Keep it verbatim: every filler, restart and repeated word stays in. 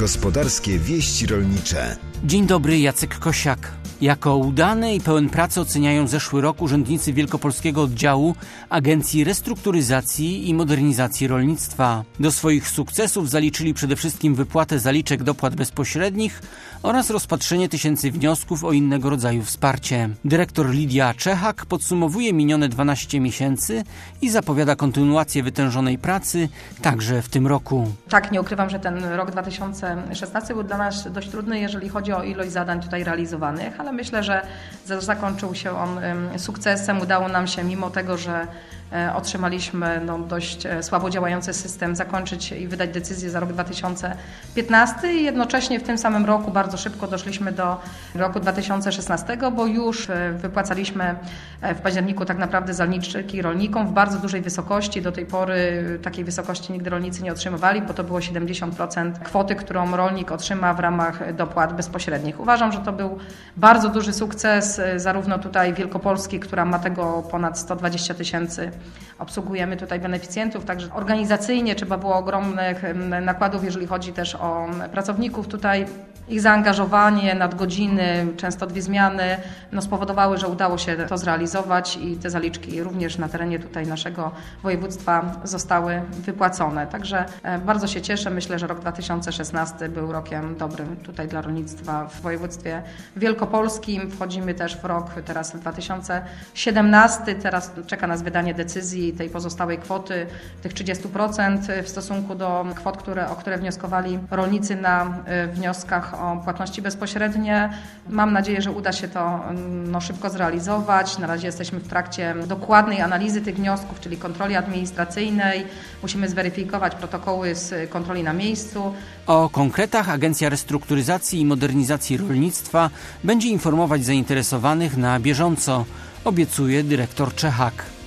Gospodarskie wieści rolnicze. Dzień dobry, Jacek Kosiak. Jako udany i pełen pracy oceniają zeszły rok urzędnicy Wielkopolskiego Oddziału Agencji Restrukturyzacji i Modernizacji Rolnictwa. Do swoich sukcesów zaliczyli przede wszystkim wypłatę zaliczek dopłat bezpośrednich oraz rozpatrzenie tysięcy wniosków o innego rodzaju wsparcie. Dyrektor Lidia Czechak podsumowuje minione dwanaście miesięcy i zapowiada kontynuację wytężonej pracy także w tym roku. Tak, nie ukrywam, że ten rok dwa tysiące szesnasty był dla nas dość trudny, jeżeli chodzi o ilość zadań tutaj realizowanych, ale myślę, że zakończył się on sukcesem. Udało nam się, mimo tego, że otrzymaliśmy no, dość słabo działający system, zakończyć i wydać decyzję za rok dwa tysiące piętnasty i jednocześnie w tym samym roku bardzo szybko doszliśmy do roku dwa tysiące szesnastego, bo już wypłacaliśmy w październiku tak naprawdę zaliczki rolnikom w bardzo dużej wysokości. Do tej pory takiej wysokości nigdy rolnicy nie otrzymywali, bo to było siedemdziesiąt procent kwoty, którą rolnik otrzyma w ramach dopłat bezpośrednich. Uważam, że to był bardzo duży sukces, zarówno tutaj Wielkopolski, która ma tego ponad sto dwadzieścia tysięcy. Obsługujemy tutaj beneficjentów, także organizacyjnie trzeba było ogromnych nakładów, jeżeli chodzi też o pracowników tutaj. Ich zaangażowanie, nadgodziny, często dwie zmiany no spowodowały, że udało się to zrealizować i te zaliczki również na terenie tutaj naszego województwa zostały wypłacone. Także bardzo się cieszę. Myślę, że rok dwa tysiące szesnasty był rokiem dobrym tutaj dla rolnictwa w województwie wielkopolskim. Wchodzimy też w rok teraz dwa tysiące siedemnasty. Teraz czeka nas wydanie decyzji tej pozostałej kwoty, tych trzydzieści procent w stosunku do kwot, które, o które wnioskowali rolnicy na wnioskach o płatności bezpośrednie. Mam nadzieję, że uda się to no, szybko zrealizować. Na razie jesteśmy w trakcie dokładnej analizy tych wniosków, czyli kontroli administracyjnej. Musimy zweryfikować protokoły z kontroli na miejscu. O konkretach Agencja Restrukturyzacji i Modernizacji Rolnictwa będzie informować zainteresowanych na bieżąco, obiecuje dyrektor Czechak.